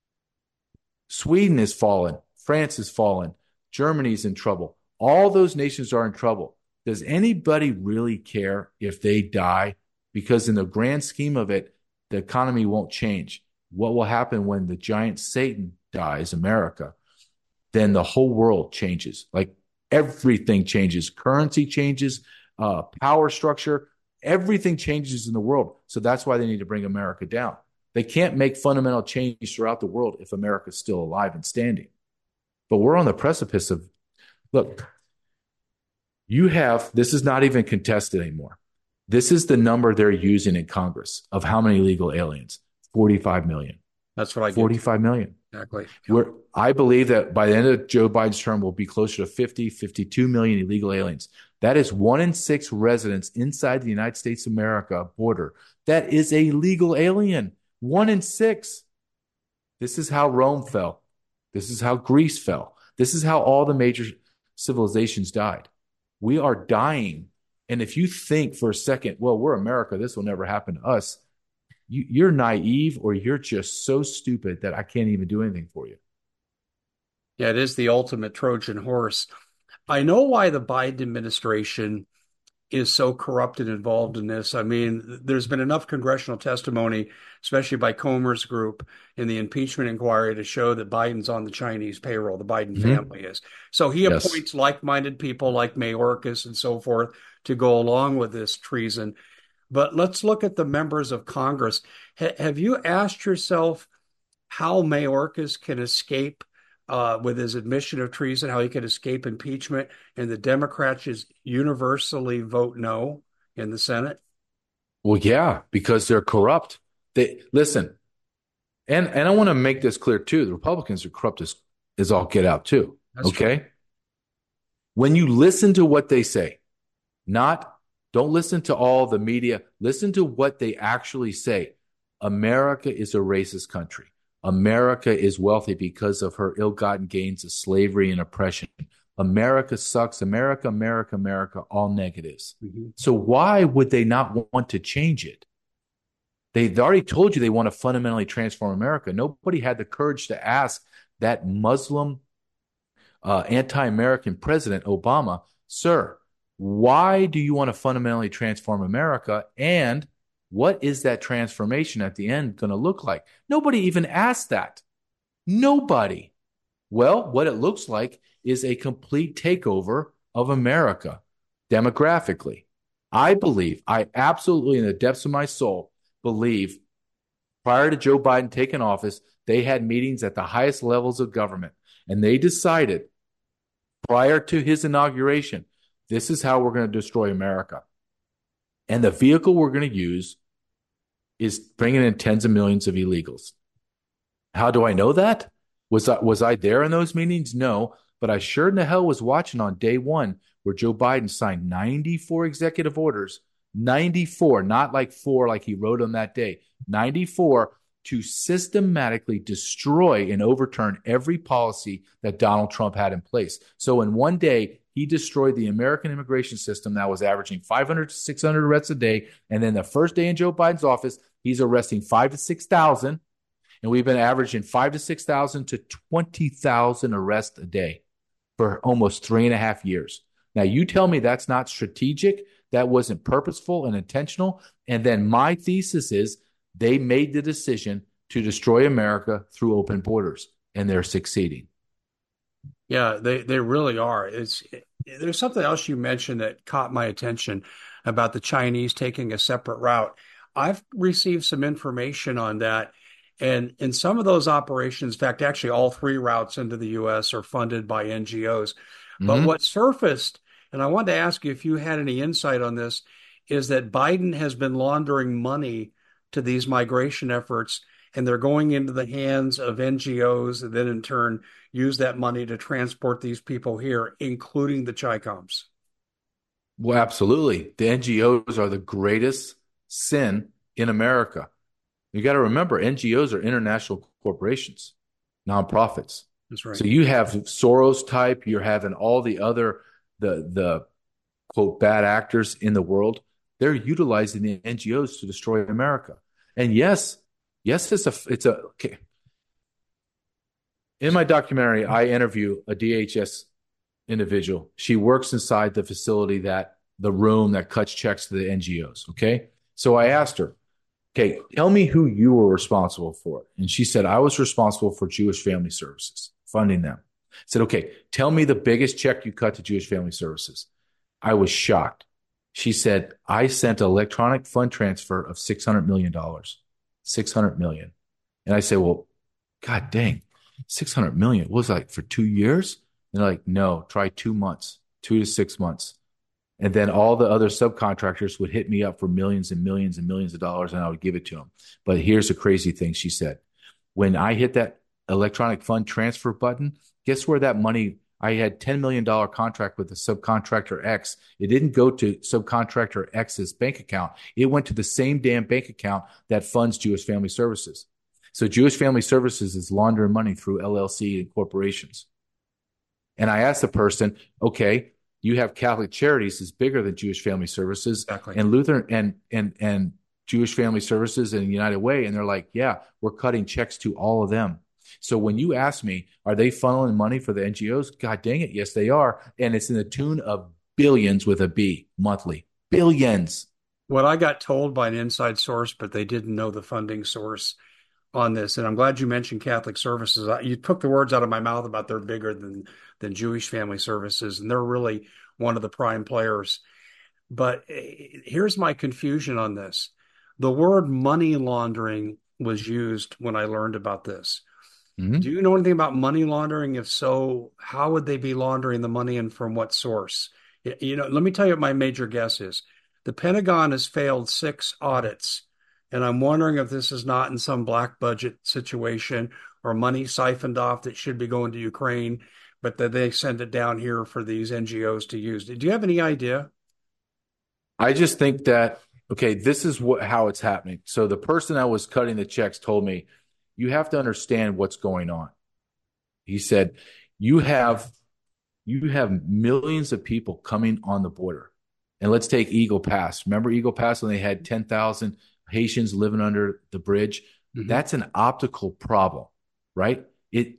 Sweden has fallen. France has fallen. Germany's in trouble. All those nations are in trouble. Does anybody really care if they die? Because in the grand scheme of it, the economy won't change. What will happen when the giant Satan dies, America? Then the whole world changes. Like everything changes. Currency changes, uh, power structure, everything changes in the world. So that's why they need to bring America down. They can't make fundamental change throughout the world if America's still alive and standing. But we're on the precipice of, look, you have, this is not even contested anymore. This is the number they're using in Congress of how many illegal aliens. forty-five million. That's what I get. forty-five million. Exactly. We're, I believe that by the end of Joe Biden's term, we'll be closer to fifty, fifty-two million illegal aliens. That is one in six residents inside the United States of America border. That is a legal alien. One in six. This is how Rome fell. This is how Greece fell. This is how all the major civilizations died. We are dying. And if you think for a second, well, we're America, this will never happen to us, you, you're naive, or you're just so stupid that I can't even do anything for you. Yeah, it is the ultimate Trojan horse. I know why the Biden administration is so corrupt and involved in this. I mean, there's been enough congressional testimony, especially by Comer's group in the impeachment inquiry, to show that Biden's on the Chinese payroll, the Biden Mm-hmm. family is. So he Yes. appoints like-minded people like Mayorkas and so forth to go along with this treason. But let's look at the members of Congress. H- have you asked yourself how Mayorkas can escape uh, with his admission of treason, how he can escape impeachment, and the Democrats just universally vote no in the Senate? Well, yeah, because they're corrupt. They listen, and and I want to make this clear too. The Republicans are corrupt as, as all get out too. That's true. Okay. When you listen to what they say, not don't listen to all the media, listen to what they actually say. America is a racist country. America is wealthy because of her ill-gotten gains of slavery and oppression. America sucks. America, America, America, all negatives. Mm-hmm. So why would they not want to change it? They've already told you they want to fundamentally transform America. Nobody had the courage to ask that Muslim uh, anti-American president, Obama, sir, why do you want to fundamentally transform America? And what is that transformation at the end going to look like? Nobody even asked that. Nobody. Well, what it looks like is a complete takeover of America demographically. I believe, I absolutely, in the depths of my soul, believe prior to Joe Biden taking office, they had meetings at the highest levels of government, and they decided prior to his inauguration, this is how we're going to destroy America. And the vehicle we're going to use is bringing in tens of millions of illegals. How do I know that? Was I, was I there in those meetings? No, but I sure in the hell was watching on day one where Joe Biden signed ninety-four executive orders, ninety-four, not like four like he wrote on that day, ninety-four to systematically destroy and overturn every policy that Donald Trump had in place. So in one day, he destroyed the American immigration system that was averaging five hundred to six hundred arrests a day. And then the first day in Joe Biden's office, he's arresting five to six thousand. And we've been averaging five to six thousand to twenty thousand arrests a day for almost three and a half years. Now, you tell me that's not strategic, that wasn't purposeful and intentional. And then my thesis is they made the decision to destroy America through open borders, and they're succeeding. Yeah, they they really are. It's there's something else you mentioned that caught my attention about the Chinese taking a separate route. I've received some information on that. And in some of those operations, in fact, actually all three routes into the U S are funded by N G Os. But Mm-hmm. what surfaced, and I wanted to ask you if you had any insight on this, is that Biden has been laundering money to these migration efforts, and they're going into the hands of N G Os that then in turn use that money to transport these people here, including the Chicoms. Well, absolutely. The N G Os are the greatest sin in America. You got to remember, N G Os are international corporations, nonprofits. That's right. So you have Soros type, you're having all the other, the, the quote, bad actors in the world. They're utilizing the N G Os to destroy America. And yes, yes, it's a, it's a, okay. In my documentary, I interview a D H S individual. She works inside the facility that the room that cuts checks to the N G Os. Okay. So I asked her, okay, tell me who you were responsible for. And she said, I was responsible for Jewish Family Services, funding them. I said, okay, tell me the biggest check you cut to Jewish Family Services. I was shocked. She said, I sent an electronic fund transfer of six hundred million dollars, six hundred million dollars. And I said, well, God dang, six hundred million dollars. What was it, like for two years? And they're like, no, try two months, two to six months. And then all the other subcontractors would hit me up for millions and millions and millions of dollars, and I would give it to them. But here's the crazy thing, she said. When I hit that electronic fund transfer button, guess where that money, I had ten million dollars contract with the subcontractor X. It didn't go to subcontractor X's bank account. It went to the same damn bank account that funds Jewish Family Services. So Jewish Family Services is laundering money through L L C and corporations. And I asked the person, okay, you have Catholic Charities is bigger than Jewish Family Services, Exactly. and Lutheran and and and Jewish Family Services and United Way, and they're like, yeah, we're cutting checks to all of them. So when you ask me, are they funneling money for the N G Os? God dang it, yes they are, and it's in the tune of billions with a B monthly. Billions. What I got told by an inside source, but they didn't know the funding source on this, and I'm glad you mentioned Catholic Services. You took the words out of my mouth about they're bigger than than Jewish Family Services, and they're really one of the prime players. But eh, here's my confusion on this. The word money laundering was used when I learned about this. Do Mhm. you know anything about money laundering? If so, how would they be laundering the money and from what source? You know, let me tell you what my major guess is. The Pentagon has failed six audits, and I'm wondering if this is not in some black budget situation or money siphoned off that should be going to Ukraine, but that they send it down here for these N G Os to use. Do you have any idea? I just think that, okay, this is what how it's happening. So the person that was cutting the checks told me, you have to understand what's going on. He said, you have you have millions of people coming on the border. And let's take Eagle Pass. Remember Eagle Pass when they had ten thousand Haitians living under the bridge? Hmm. That's an optical problem, right? It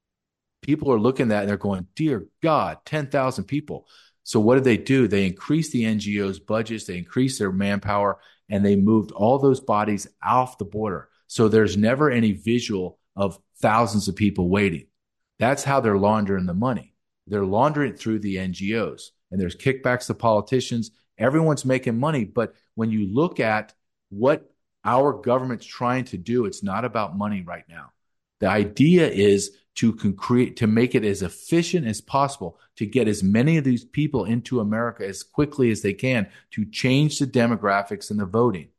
People are looking at that and they're going, dear God, ten thousand people. So what did they do? They increased the N G O's budgets, they increased their manpower, and they moved all those bodies off the border. So there's never any visual of thousands of people waiting. That's how they're laundering the money. They're laundering it through the N G Os, and there's kickbacks to politicians. Everyone's making money. But when you look at what our government's trying to do, it's not about money right now. The idea is to create, to make it as efficient as possible, to get as many of these people into America as quickly as they can, to change the demographics and the voting.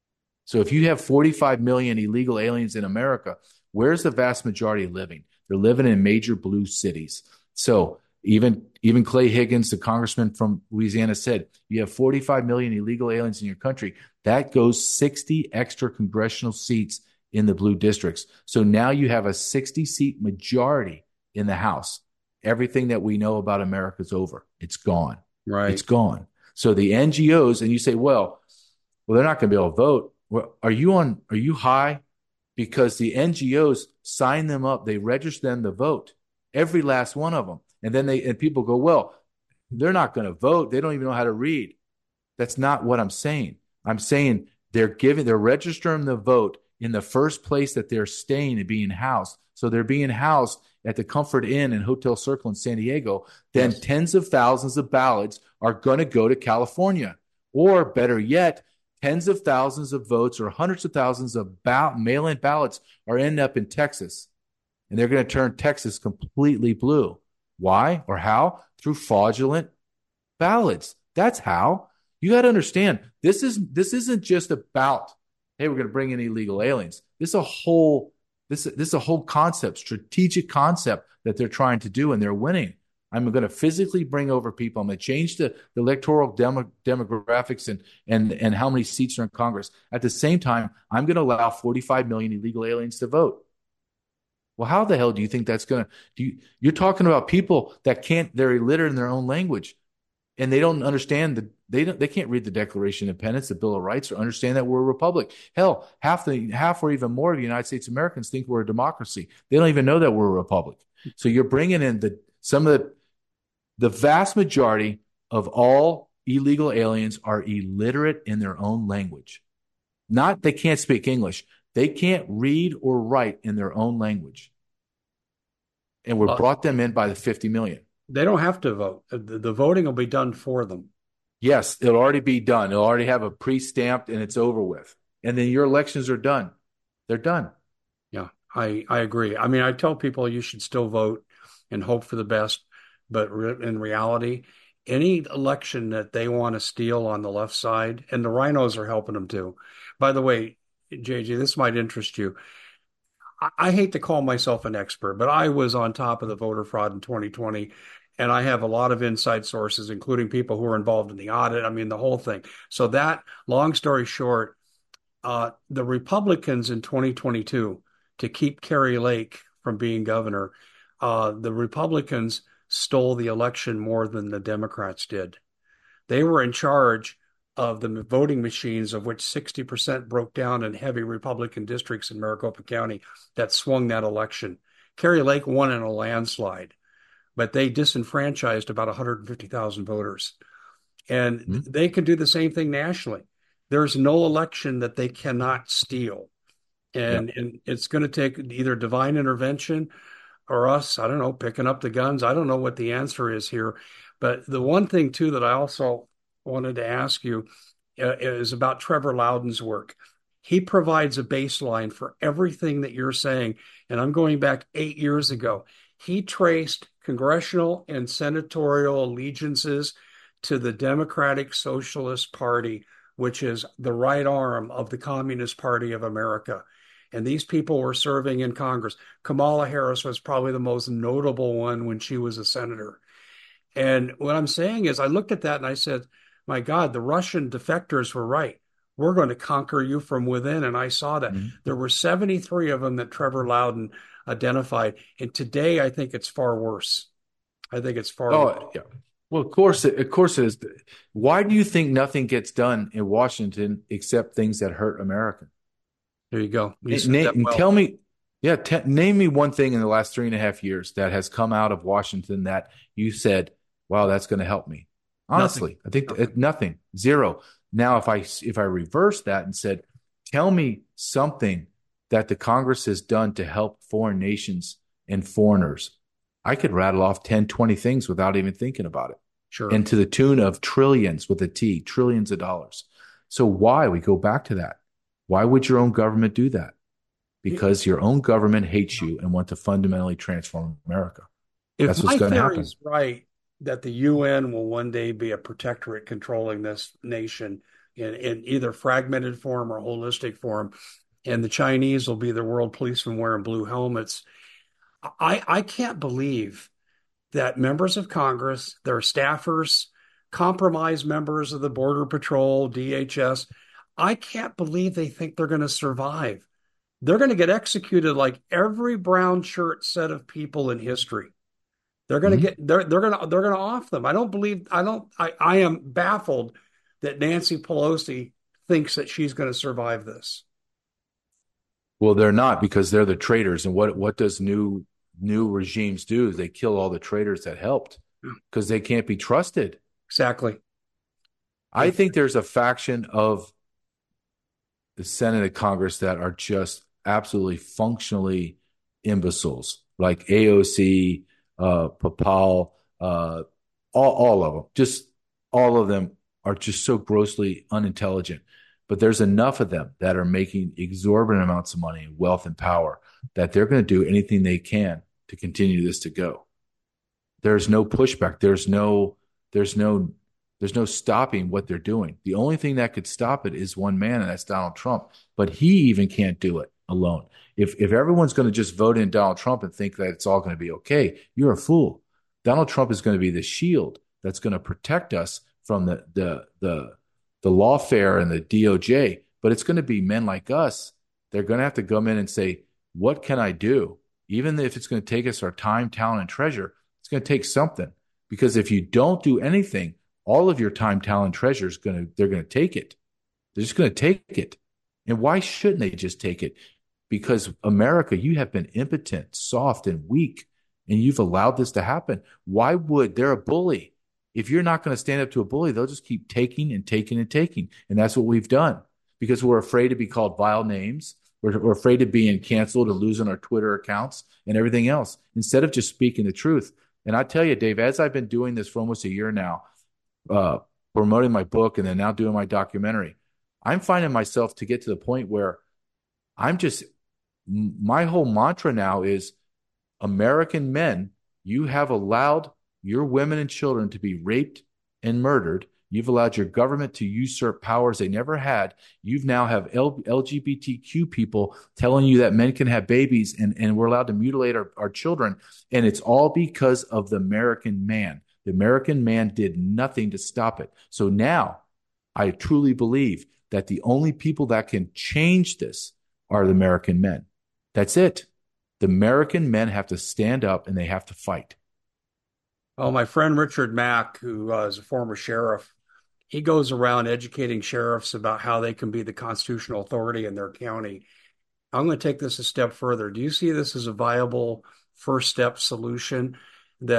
So if you have forty-five million illegal aliens in America, where's the vast majority living? They're living in major blue cities. So even even Clay Higgins, the congressman from Louisiana, said you have forty-five million illegal aliens in your country. That goes sixty extra congressional seats in the blue districts. So now you have a sixty seat majority in the House. Everything that we know about America is over. It's gone. It's Right. gone. So the N G Os, and you say, well, well, they're not going to be able to vote. Well, are you on? Are you high? Because the N G Os sign them up. They register them to vote. Every last one of them. And then they and people go, well, they're not going to vote. They don't even know how to read. That's not what I'm saying. I'm saying they're giving, they're registering the vote in the first place that they're staying and being housed. So they're being housed at the Comfort Inn and Hotel Circle in San Diego. Then Yes. tens of thousands of ballots are going to go to California. Or better yet, tens of thousands of votes or hundreds of thousands of ball- mail-in ballots are end up in Texas. And they're going to turn Texas completely blue. Why or how? Through fraudulent ballots. That's how. You got to understand, this is this isn't just about, hey, we're going to bring in illegal aliens. This is a whole this this is a whole concept, strategic concept that they're trying to do, and they're winning. I'm going to physically bring over people. I'm going to change the, the electoral demo, demographics and and and how many seats are in Congress. At the same time, I'm going to allow forty-five million illegal aliens to vote. Well, how the hell do you think that's going to do? You, you're talking about people that can't, they're illiterate in their own language, and they don't understand the they don't they can't read the Declaration of Independence, the Bill of Rights, or understand that we're a republic. Hell, half the half or even more of the United States Americans think we're a democracy. They don't even know that we're a republic. So you're bringing in the some of the the vast majority of all illegal aliens are illiterate in their own language. Not they can't speak English. They can't read or write in their own language. And we Well, brought them in by the fifty million. they don't have to vote. The, the voting will be done for them. Yes, it'll already be done. It'll already have a pre-stamped and it's over with. And then your elections are done. They're done. Yeah, I, I agree. I mean, I tell people you should still vote and hope for the best, but re in reality, any election that they want to steal on the left side, and the rhinos are helping them too. By the way, J J, this might interest you. I, I hate to call myself an expert, but I was on top of the voter fraud in twenty twenty, and I have a lot of inside sources, including people who are involved in the audit. I mean, the whole thing. So that, long story short, uh, the Republicans in twenty twenty-two, to keep Kerry Lake from being governor, uh, the Republicans stole the election more than the Democrats did. They were in charge of the voting machines, of which sixty percent broke down in heavy Republican districts in Maricopa County that swung that election. Kerry Lake won in a landslide, but they disenfranchised about one hundred fifty thousand voters. And Hmm? they can do the same thing nationally. There's no election that they cannot steal. Yeah. And, and it's going to take either divine intervention or us, I don't know, picking up the guns. I don't know what the answer is here. But the one thing, too, that I also wanted to ask you uh, is about Trevor Loudon's work. He provides a baseline for everything that you're saying. And I'm going back eight years ago. He traced congressional and senatorial allegiances to the Democratic Socialist Party, which is the right arm of the Communist Party of America. And these people were serving in Congress. Kamala Harris was probably the most notable one when she was a senator. And what I'm saying is, I looked at that and I said, my God, the Russian defectors were right. We're going to conquer you from within. And I saw that. Mhm. There were seventy-three of them that Trevor Loudon identified. And today, I think it's far worse. I think it's far worse. Oh, yeah. Well, of course, it, of course it is. Why do you think nothing gets done in Washington except things that hurt America? There you go. You And, said that and well. tell me, yeah, t name me one thing in the last three and a half years that has come out of Washington that you said, "Wow, that's going to help me." Nothing. Honestly, I think Nothing. th- nothing, zero. Now, if I if I reverse that and said, "Tell me something that the Congress has done to help foreign nations and foreigners," I could rattle off ten, twenty things without even thinking about it, Sure. and to the tune of trillions with a T, trillions of dollars. So why we go back to that? Why would your own government do that? Because your own government hates you and want to fundamentally transform America. If That's what's my going to theory happen. is right, that the U N will one day be a protectorate controlling this nation in, in either fragmented form or holistic form, and the Chinese will be the world policemen wearing blue helmets, I, I can't believe that members of Congress, their staffers, compromised members of the Border Patrol, D H S, I can't believe they think they're going to survive. They're going to get executed like every brown shirt set of people in history. They're going to Mhm. get they're they're going to they're going to off them. I don't believe I don't I I am baffled that Nancy Pelosi thinks that she's going to survive this. Well, they're not because they're the traitors. And what what does new new regimes do? They kill all the traitors that helped because they can't be trusted. Exactly. I think there's a faction of the Senate and Congress that are just absolutely functionally imbeciles, like A O C, uh, Papal, uh, all, all of them. Just all of them are just so grossly unintelligent. But there's enough of them that are making exorbitant amounts of money, wealth, and power that they're going to do anything they can to continue this to go. There's no pushback. There's no, there's no there's no stopping what they're doing. The only thing that could stop it is one man, and that's Donald Trump. But he even can't do it alone. If if everyone's going to just vote in Donald Trump and think that it's all going to be okay, you're a fool. Donald Trump is going to be the shield that's going to protect us from the the the the lawfare and the D O J. But it's going to be men like us. They're going to have to come in and say, "What can I do?" Even if it's going to take us our time, talent, and treasure, it's going to take something. Because if you don't do anything, all of your time, talent, treasure is going to, they're going to take it. They're just going to take it. And why shouldn't they just take it? Because America, you have been impotent, soft, and weak, and you've allowed this to happen. Why would they're a bully? If you're not going to stand up to a bully, they'll just keep taking and taking and taking. And that's what we've done because we're afraid to be called vile names. We're, we're afraid of being canceled and losing our Twitter accounts and everything else instead of just speaking the truth. And I tell you, Dave, as I've been doing this for almost a year now, uh, promoting my book and then now doing my documentary, I'm finding myself to get to the point where I'm just, my whole mantra now is American men, you have allowed your women and children to be raped and murdered. You've allowed your government to usurp powers they never had. You've now have L- LGBTQ people telling you that men can have babies and, and we're allowed to mutilate our, our children. And it's all because of the American man. The American man did nothing to stop it. So now I truly believe that the only people that can change this are the American men. That's it. The American men have to stand up and they have to fight. Oh, my friend Richard Mack, who uh, is a former sheriff, he goes around educating sheriffs about how they can be the constitutional authority in their county. I'm going to take this a step further. Do you see this as a viable first step solution that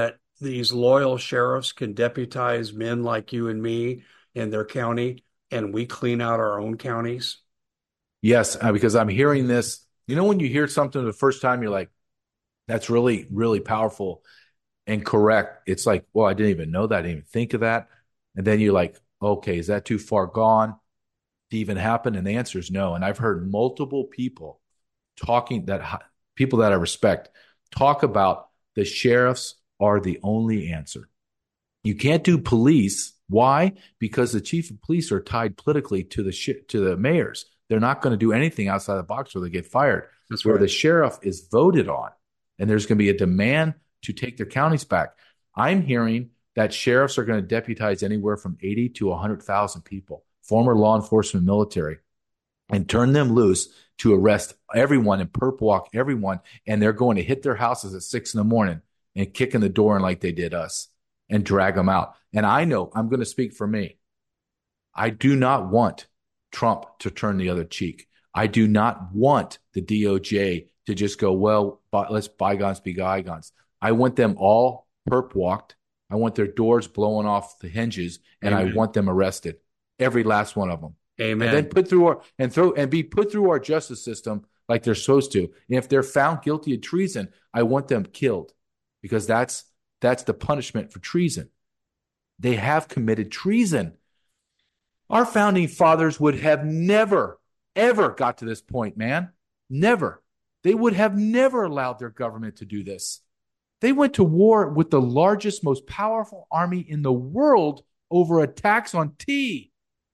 these loyal sheriffs can deputize men like you and me in their county, and we clean out our own counties? Yes, uh, because I'm hearing this. You know, when you hear something the first time, you're like, that's really, really powerful and correct. It's like, well, I didn't even know that. I didn't even think of that. And then you're like, okay, is that too far gone to even happen? And the answer is no. And I've heard multiple people talking that people that I respect talk about the sheriffs are the only answer. You can't do police. Why? Because the chief of police are tied politically to the sh- to the mayors. They're not going to do anything outside the box or they get fired. That's Where right. the sheriff is voted on, and there's going to be a demand to take their counties back. I'm hearing that sheriffs are going to deputize anywhere from eighty to one hundred thousand people, former law enforcement military, and turn them loose to arrest everyone and perp walk everyone. And they're going to hit their houses at six in the morning and kick in the door like they did us and drag them out. And I know, I'm going to speak for me. I do not want Trump to turn the other cheek. I do not want the D O J to just go, well, let's bygones be bygones. I want them all perp walked. I want their doors blowing off the hinges, and Amen. I want them arrested, every last one of them. Amen. And then put through our and throw and be put through our justice system like they're supposed to. And if they're found guilty of treason, I want them killed, because that's that's the punishment for treason. They have committed treason. Our founding fathers would have never, ever got to this point, man. Never. They would have never allowed their government to do this. They went to war with the largest, most powerful army in the world over a tax on tea.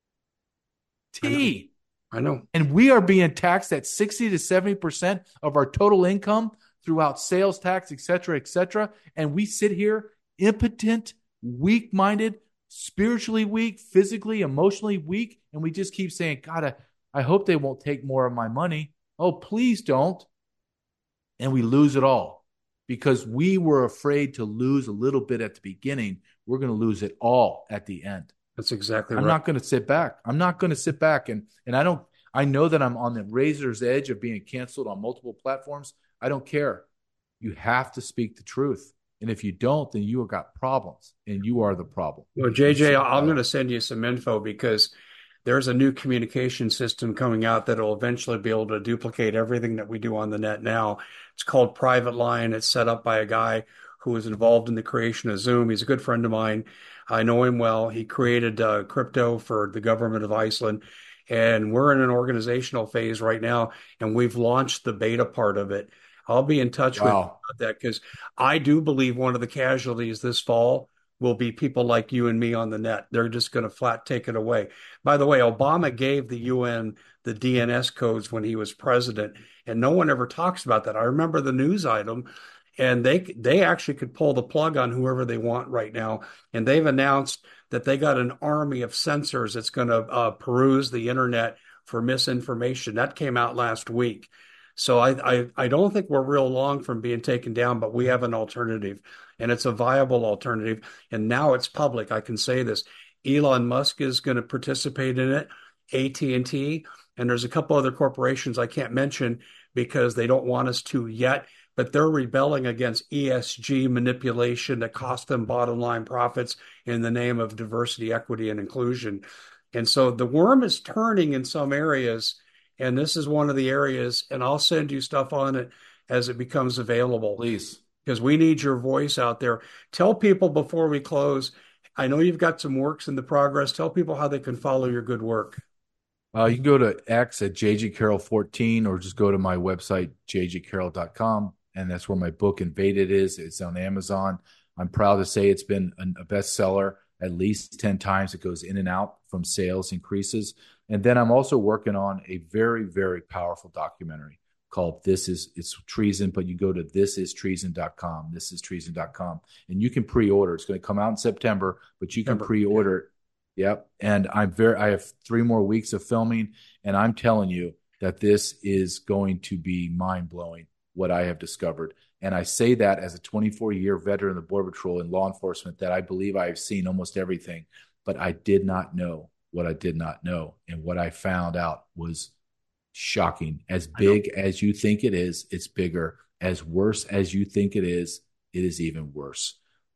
Tea. I know. I know. And we are being taxed at sixty to seventy percent of our total income throughout sales tax, et cetera, et cetera. And we sit here impotent, weak-minded, spiritually weak, physically, emotionally weak. And we just keep saying, God, I, I hope they won't take more of my money. Oh, please don't. And we lose it all because we were afraid to lose a little bit at the beginning. We're going to lose it all at the end. That's exactly right. I'm not going to sit back. I'm not going to sit back. And, and I don't, I know that I'm on the razor's edge of being canceled on multiple platforms. I don't care. You have to speak the truth. And if you don't, then you have got problems, and you are the problem. Well, J J, I'm going to send you some info because there's a new communication system coming out that will eventually be able to duplicate everything that we do on the net now. It's called Private Line. It's set up by a guy who was involved in the creation of Zoom. He's a good friend of mine. I know him well. He created uh, crypto for the government of Iceland. And we're in an organizational phase right now, and we've launched the beta part of it. I'll be in touch wow. with you about that because I do believe one of the casualties this fall will be people like you and me on the net. They're just going to flat take it away. By the way, Obama gave the U N the D N S codes when he was president, and no one ever talks about that. I remember the news item, and they they actually could pull the plug on whoever they want right now. And they've announced that they got an army of censors that's going to uh, peruse the internet for misinformation. That came out last week. So I, I I don't think we're real long from being taken down, but we have an alternative, and it's a viable alternative. And now it's public. I can say this. Elon Musk is going to participate in it, A T and T, and there's a couple other corporations I can't mention because they don't want us to yet, but they're rebelling against E S G manipulation that cost them bottom line profits in the name of diversity, equity, and inclusion. And so the worm is turning in some areas. And this is one of the areas, and I'll send you stuff on it as it becomes available. Please. Because we need your voice out there. Tell people before we close, I know you've got some works in the progress. Tell people how they can follow your good work. Uh, you can go to X at J J Carroll fourteen or just go to my website, j j carroll dot com. And that's where my book, Invaded, is. It's on Amazon. I'm proud to say it's been a bestseller at least ten times. It goes in and out from sales increases. And then I'm also working on a very, very powerful documentary called This Is It's Treason, but you go to this is treason dot com, this is treason dot com, and you can pre-order. It's going to come out in September, but you can September. pre-order it. Yep. And I'm very I have three more weeks of filming, and I'm telling you that this is going to be mind-blowing what I have discovered. And I say that as a twenty-four-year veteran of the Border Patrol and law enforcement that I believe I have seen almost everything, but I did not know what I did not know. And what I found out was shocking. As big as you think it is, it's bigger. As worse as you think it is, it is even worse.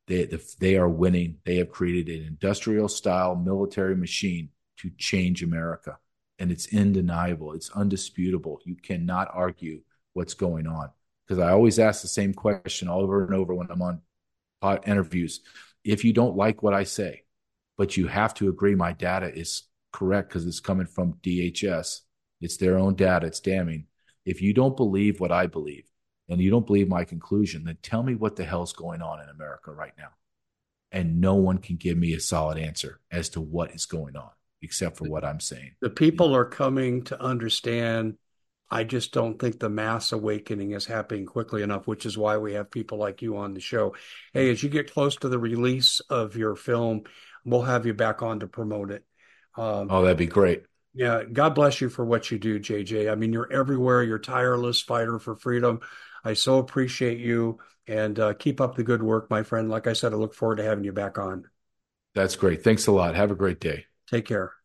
They, they are winning. They have created an industrial style military machine to change America. And it's undeniable. It's undisputable. You cannot argue what's going on. Because I always ask the same question over and over when I'm on interviews. If you don't like what I say, but you have to agree my data is correct because it's coming from D H S, it's their own data, it's damning. If you don't believe what I believe and you don't believe my conclusion, then tell me what the hell's going on in America right now. And no one can give me a solid answer as to what is going on, except for what I'm saying. The people are coming to understand. I just don't think the mass awakening is happening quickly enough, which is why we have people like you on the show. Hey, as you get close to the release of your film, we'll have you back on to promote it. Um, oh, that'd be great. Yeah, God bless you for what you do, J J. I mean, you're everywhere. You're a tireless fighter for freedom. I so appreciate you, and uh, keep up the good work, my friend. Like I said, I look forward to having you back on. That's great. Thanks a lot. Have a great day. Take care.